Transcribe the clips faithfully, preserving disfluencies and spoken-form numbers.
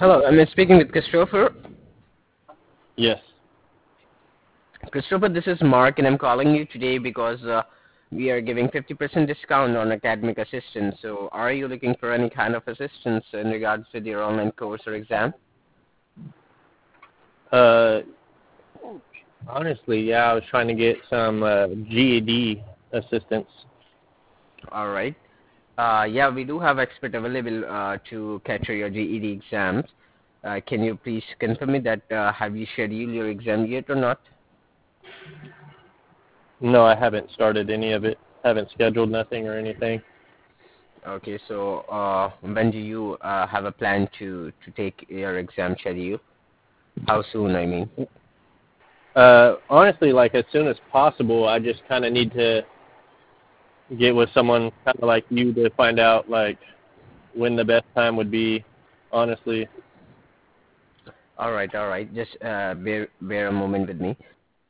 Hello, I'm speaking with Christopher. Yes. Christopher, this is Mark, and I'm calling you today because uh, we are giving fifty percent discount on academic assistance. So, are you looking for any kind of assistance in regards to your online course or exam? Uh, honestly, yeah, I was trying to get some uh, G E D assistance. All right. Uh, yeah, we do have expert available uh, to capture your G E D exams. Uh, can you please confirm me that uh, have you scheduled your exam yet or not? No, I haven't started any of it. Haven't scheduled nothing or anything. Okay, so uh, when do you uh, have a plan to, to take your exam schedule? How soon, I mean? Uh, honestly, like as soon as possible. I just kind of need to get with someone kind of like you to find out like when the best time would be. Honestly. All right, all right. Just uh, bear bear a moment with me.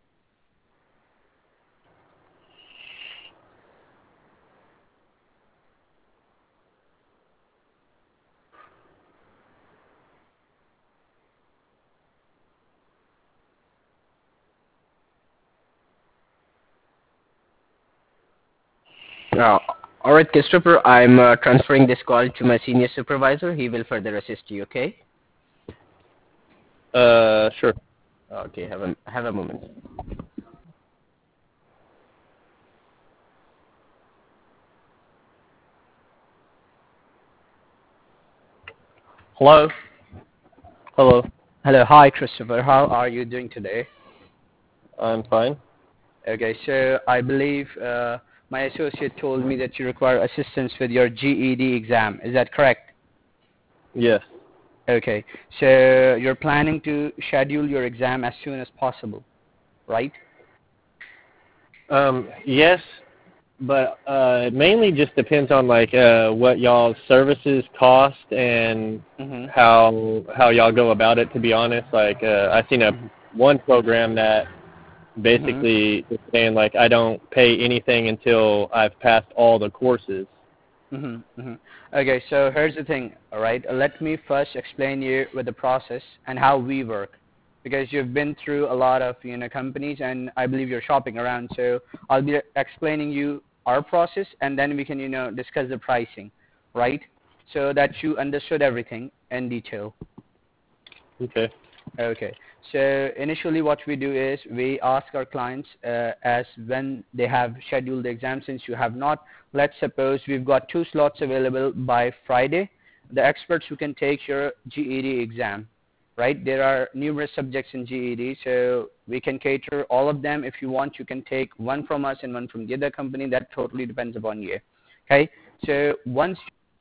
Uh, all right, Christopher. I'm uh, transferring this call to my senior supervisor. He will further assist you. Okay. Uh, sure. Okay. Have a have a moment. Hello. Hello. Hello. Hi, Christopher. How are you doing today? I'm fine. Okay. So I believe uh, my associate told me that you require assistance with your G E D exam. Is that correct? Yes. Okay. So you're planning to schedule your exam as soon as possible, right? Um, yes, but uh, it mainly just depends on like uh, what y'all's services cost and Mhm. how how y'all go about it. To be honest, like uh, I seen a Mhm. one program that Mhm. basically is saying like I don't pay anything until I've passed all the courses. Mhm. Mhm. Okay, so here's the thing, all right? Uh, Let me first explain you with the process and how we work, because you've been through a lot of you know companies, and I believe you're shopping around. So I'll be explaining you our process, and then we can you know discuss the pricing, right? So that you understood everything in detail. Okay. Okay. So initially what we do is we ask our clients uh, as when they have scheduled the exam. Since you have not, let's suppose we've got two slots available by Friday. The experts who can take your G E D exam, right? There are numerous subjects in G E D, so we can cater all of them. If you want, you can take one from us and one from the other company. That totally depends upon you. Okay. So once,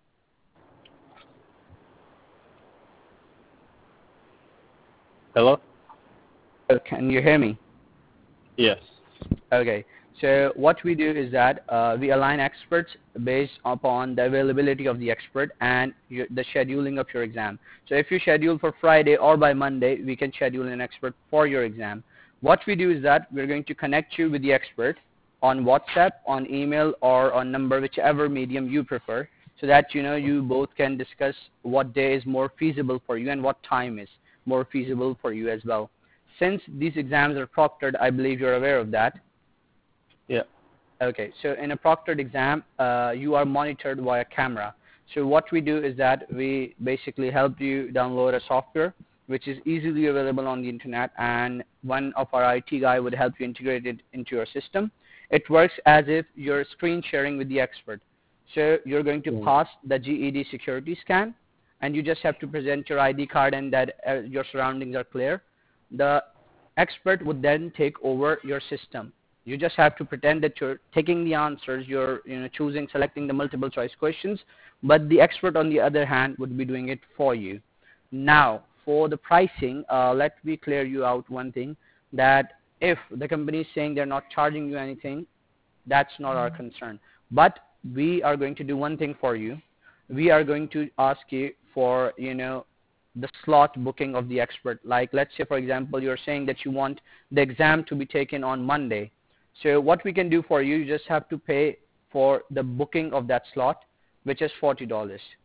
Hello. can you hear me? Yes. Okay. So what we do is that uh, we align experts based upon the availability of the expert and your, the scheduling of your exam. So if you schedule for Friday or by Monday, we can schedule an expert for your exam. What we do is that we're going to connect you with the expert on WhatsApp, on email, or on number, whichever medium you prefer, so that you know you both can discuss what day is more feasible for you and what time is more feasible for you as well. Since these exams are proctored, I believe you're aware of that. Yeah. Okay, so in a proctored exam, uh, you are monitored via camera. So what we do is that we basically help you download a software which is easily available on the internet, and one of our I T guy would help you integrate it into your system. It works as if you're screen sharing with the expert. So you're going to Mm. pass the G E D security scan, and you just have to present your I D card and that uh, your surroundings are clear. The expert would then take over your system. You just have to pretend that you're taking the answers, you're you know choosing, selecting the multiple choice questions, but the expert on the other hand would be doing it for you. Now, for the pricing, uh, let me clear you out one thing, that if the company is saying they're not charging you anything, that's not our concern. But we are going to do one thing for you. We are going to ask you for, you know, the slot booking of the expert. Like, let's say, for example, you're saying that you want the exam to be taken on Monday. So what we can do for you, you just have to pay for the booking of that slot, which is forty dollars.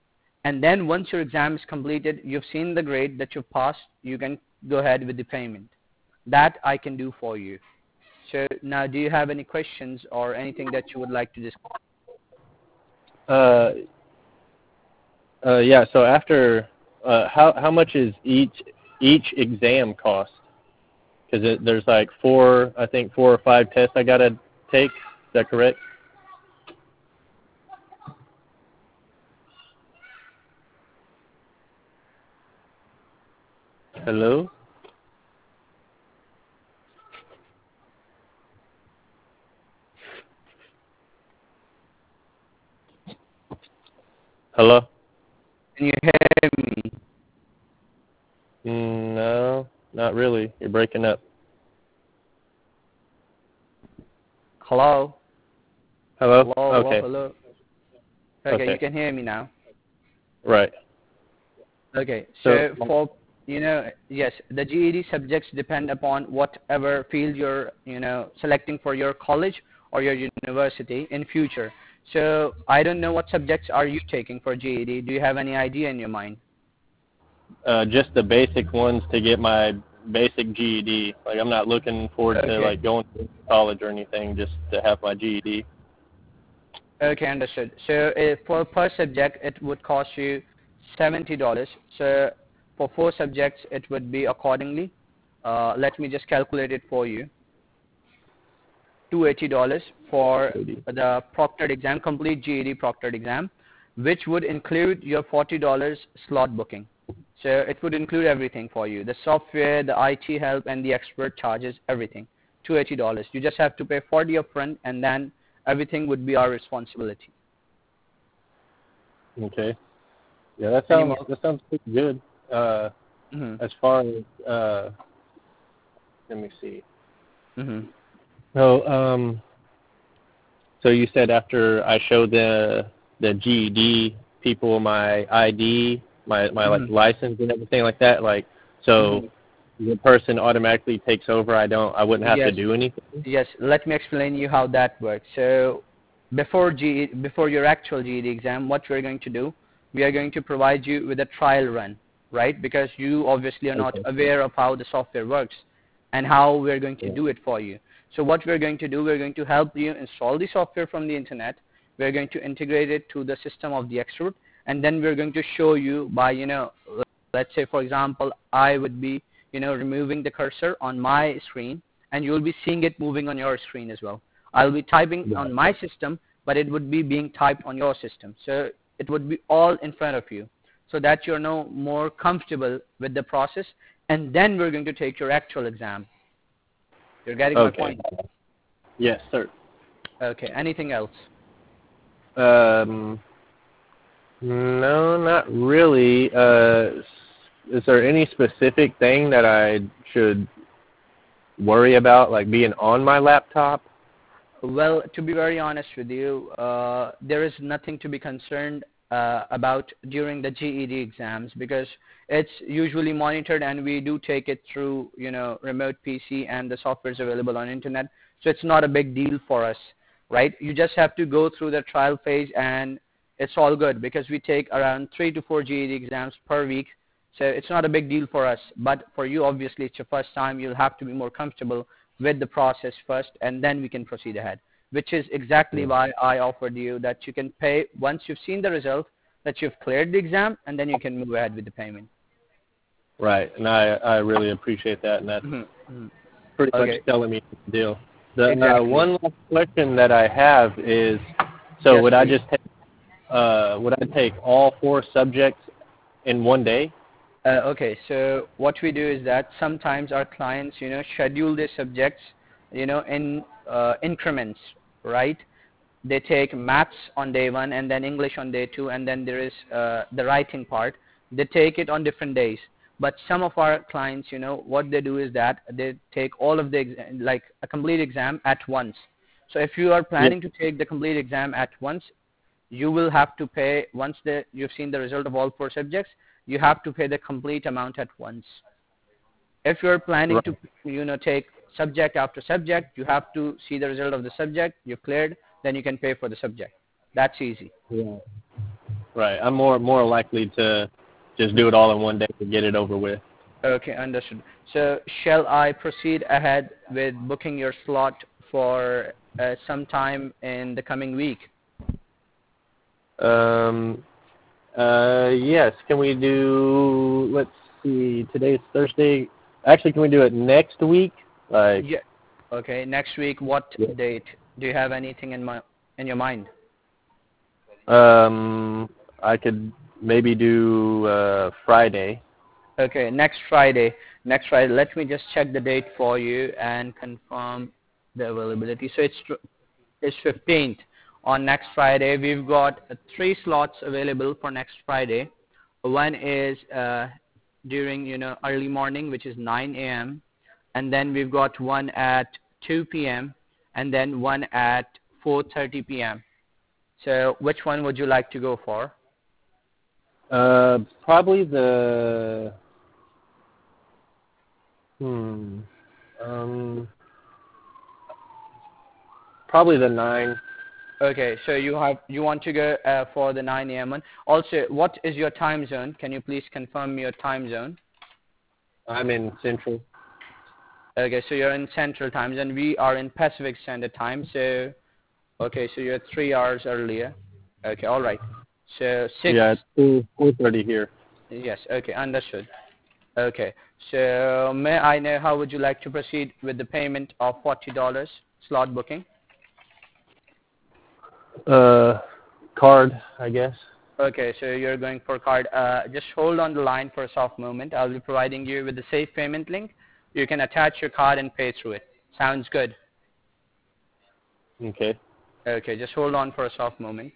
And then once your exam is completed, you've seen the grade that you've passed, you can go ahead with the payment. That I can do for you. So now, do you have any questions or anything that you would like to discuss? Uh, uh, yeah. So after, uh, how how much is each each exam cost? Because there's like four, I think four or five tests I gotta take. Is that correct? Hello? Hello? Can you hear me? Mm, no, not really. You're breaking up. Hello? Hello? Hello, Okay. hello, hello. Okay, Okay. you can hear me now. Right. Okay, So, so for, you know, yes, the G E D subjects depend upon whatever field you're, you know, selecting for your college or your university in future. So I don't know what subjects are you taking for G E D. Do you have any idea in your mind? uh, just the basic ones to get my basic G E D. Like, I'm not looking forward to, Okay. like, going to college or anything, just to have my G E D. Okay, understood. So uh, for per subject, it would cost you seventy dollars. So for four subjects, it would be accordingly. Uh, let me just calculate it for you. two hundred eighty dollars for the proctored exam, complete G E D proctored exam, which would include your forty dollars slot booking. So it would include everything for you, the software, the I T help, and the expert charges, everything. two hundred eighty dollars. You just have to pay forty upfront, and then everything would be our responsibility. Okay. Yeah, that Any sounds more? that sounds pretty good. Uh, Mm-hmm. as far as uh, let me see. Mm-hmm. So, um, so you said after I show the the G E D people my I D, my my like Mm-hmm. license and everything like that, like so Mm-hmm. the person automatically takes over. I don't. I wouldn't have to Yes. do anything. Yes, let me explain you how that works. So before G, before your actual G E D exam, what we're going to do, we are going to provide you with a trial run, right? Because you obviously are not Okay. aware of how the software works and how we're going to Yeah. do it for you. So what we're going to do, we're going to help you install the software from the internet. We're going to integrate it to the system of the expert, and then we're going to show you by, you know, let's say, for example, I would be, you know, removing the cursor on my screen, and you'll be seeing it moving on your screen as well. I'll be typing Yeah. on my system, but it would be being typed on your system. So it would be all in front of you, so that you're no more comfortable with the process, and then we're going to take your actual exam. You're getting my Okay. point? Yes, sir. Okay, anything else? Um, no, not really. Uh, is there any specific thing that I should worry about, like being on my laptop? Well, to be very honest with you, uh, there is nothing to be concerned uh, about during the G E D exams, because it's usually monitored and we do take it through, you know, remote P C, and the software is available on internet. So it's not a big deal for us, right? You just have to go through the trial phase and it's all good, because we take around three to four G E D exams per week. So it's not a big deal for us. But for you, obviously, it's your first time. You'll have to be more comfortable with the process first, and then we can proceed ahead, which is exactly Yeah. why I offered you that you can pay once you've seen the result, that you've cleared the exam, and then you can move ahead with the payment. Right, and I I really appreciate that, and that's Mm-hmm. pretty much Okay, telling me the deal. The uh, exactly. one last question that I have is, so Yes, would I please. just take, uh, would I take all four subjects in one day? Uh, okay, so what we do is that sometimes our clients, you know, schedule their subjects, you know, in uh, increments, right? They take maths on day one, and then English on day two, and then there is uh, the writing part. They take it on different days. But some of our clients, you know, what they do is that they take all of the, ex- like a complete exam at once. So if you are Yeah. planning to take the complete exam at once, you will have to pay, once the, you've seen the result of all four subjects, you have to pay the complete amount at once. If you're planning Right. to, you know, take subject after subject, you have to see the result of the subject, you've cleared, then you can pay for the subject. That's easy. Yeah. Right. I'm more more likely to just do it all in one day to get it over with. Okay, understood. So shall I proceed ahead with booking your slot for uh, sometime in the coming week? Um. Uh. Yes. Can we do? Let's see. Today's Thursday. Actually, can we do it next week? Like. Yeah. Okay, next week, what Yeah. date? Do you have anything in my in your mind? Um. I could maybe do uh, Friday. Okay, next Friday. Next Friday. Let me just check the date for you and confirm the availability. So it's tr- it's fifteenth. On next Friday, we've got uh, three slots available for next Friday. One is uh, during you know early morning, which is nine a m, and then we've got one at two p m and then one at four thirty p m. So which one would you like to go for? Uh. Probably the. Hmm. Um. Probably the nine. Okay, so you have you want to go uh, for the nine a m one. Also, what is your time zone? Can you please confirm your time zone? I'm in Central. Okay, so you're in Central Time Zone. We are in Pacific Standard Time. So, okay, so you're three hours earlier. Okay, all right. So six. Yeah, it's two four thirty here. Yes. Okay, understood. Okay. So may I know how would you like to proceed with the payment of forty dollars slot booking? Uh, card, I guess. Okay, so you're going for card. Uh, just hold on the line for a soft moment. I'll be providing you with the safe payment link. You can attach your card and pay through it. Sounds good. Okay. Okay, just hold on for a soft moment.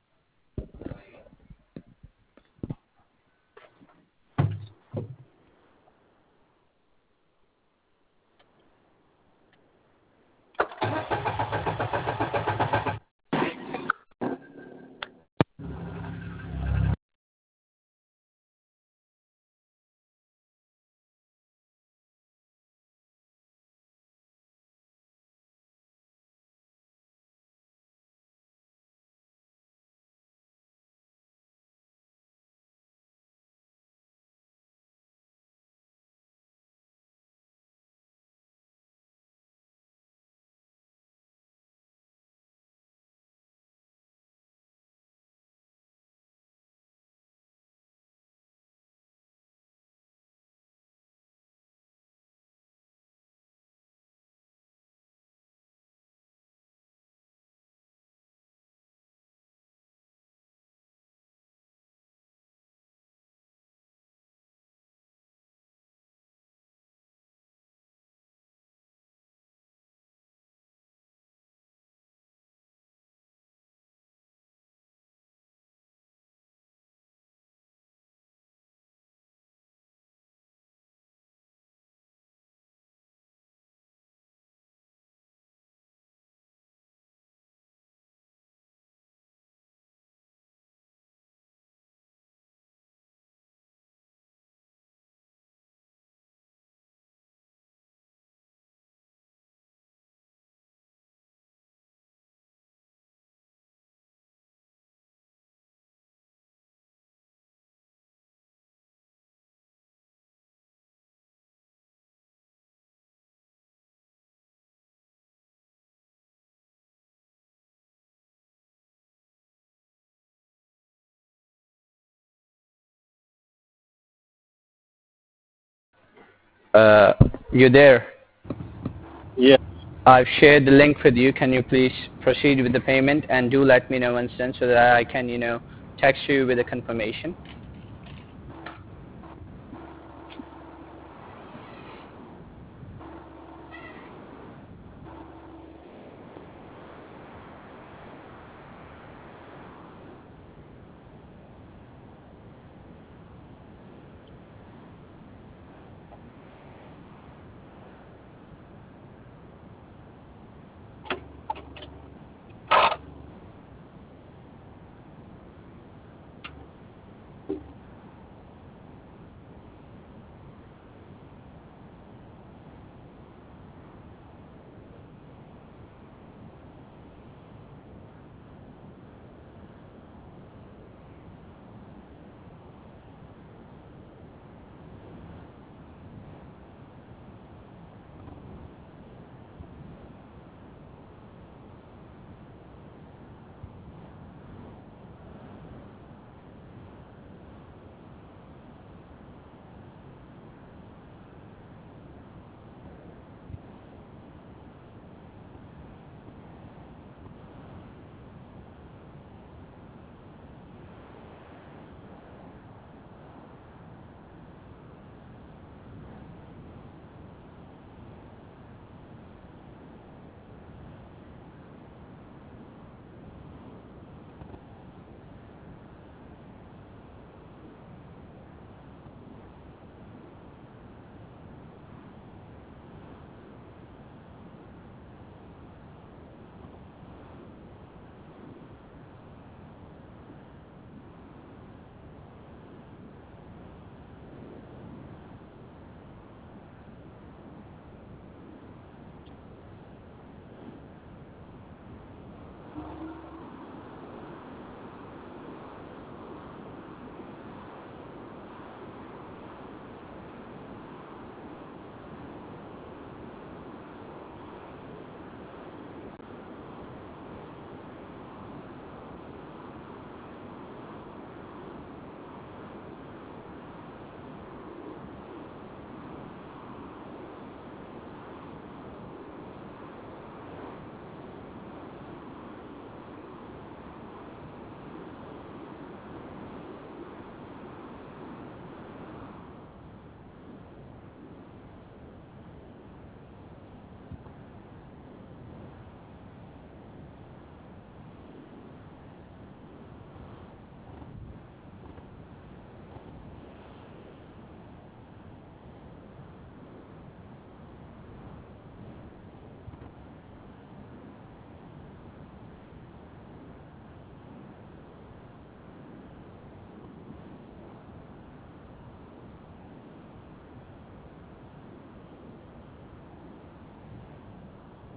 Uh, you there? Yeah. I've shared the link with you. Can you please proceed with the payment and do let me know instant so that I can, you know, text you with a confirmation.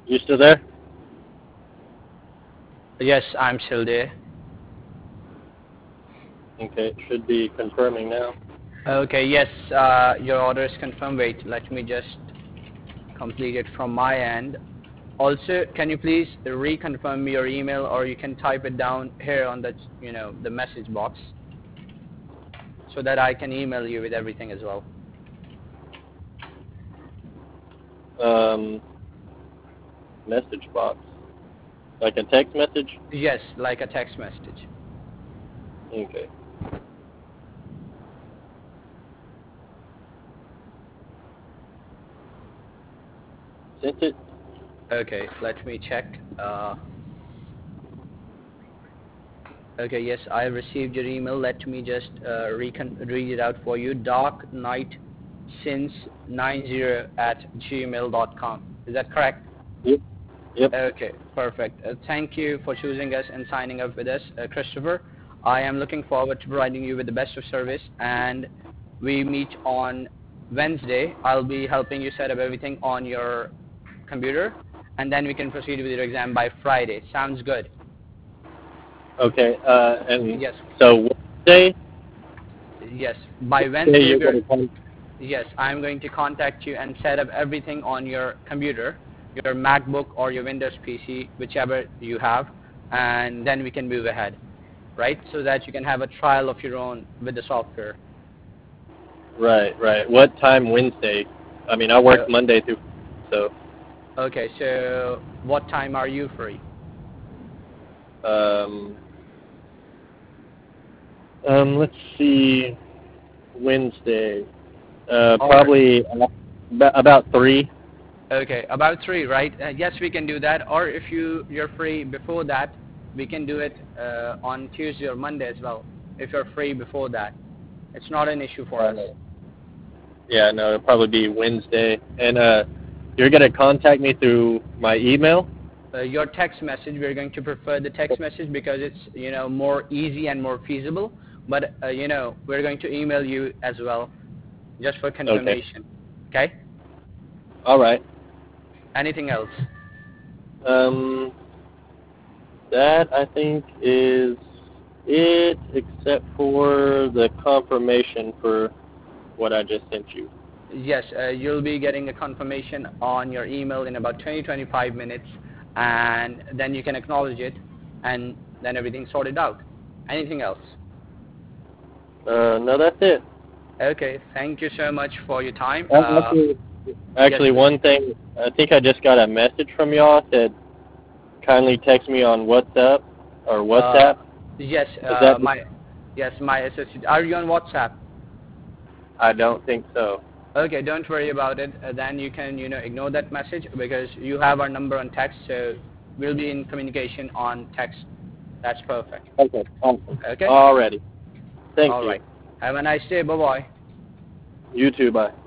You still there? Yes, I'm still there. Okay, it should be confirming now. Okay, yes, uh, your order is confirmed. Wait, let me just complete it from my end. Also, can you please reconfirm your email, or you can type it down here on the, you know, the message box, so that I can email you with everything as well. Um, message box. Like a text message? Yes, like a text message. Okay. Sent it? Okay, let me check. Uh, okay, yes, I received your email. Let me just uh, recon read it out for you. dark knight since ninety at gmail dot com. Is that correct? Yep. Yep. Okay, perfect. Uh, thank you for choosing us and signing up with us, uh, Christopher. I am looking forward to providing you with the best of service, and we meet on Wednesday. I'll be helping you set up everything on your computer, and then we can proceed with your exam by Friday. Sounds good? Okay, uh, and Yes. so Wednesday? Yes. By Wednesday Wednesday, you're we're, going to come. yes, I'm going to contact you and set up everything on your computer, your MacBook or your Windows P C, whichever you have, and then we can move ahead, right? So that you can have a trial of your own with the software. Right, right. What time Wednesday? I mean, I work Uh, Monday through, so. okay, so what time are you free? Um, um, let's see, Wednesday. Uh, Or probably about, about three. okay, about three, right? Uh, yes, we can do that. Or if you you're free before that, we can do it uh, on Tuesday or Monday as well. If you're free before that, it's not an issue for us. Uh, yeah, no, it'll probably be Wednesday. And uh, you're gonna contact me through my email. Uh, your text message, we're going to prefer the text message because it's, you know, more easy and more feasible. But uh, you know, we're going to email you as well, just for Okay. confirmation. Okay. All right. Anything else? Um, that I think is it, except for the confirmation for what I just sent you. Yes, uh, you'll be getting a confirmation on your email in about twenty to twenty-five minutes, and then you can acknowledge it, and then everything's sorted out. Anything else? Uh, no, that's it. Okay, thank you so much for your time. Uh, Uh, Actually, actually yes, one thing, I think I just got a message from y'all that kindly text me on WhatsApp or uh, WhatsApp. yes, Is uh, that? my, yes, my associate. Are you on WhatsApp? I don't think so. Okay, don't worry about it. Uh, then you can, you know, ignore that message because you have our number on text, so we'll be in communication on text. That's perfect. Okay, awesome. Okay? Alrighty. Thank All you. right. Have a nice day. Bye-bye. You too, bye.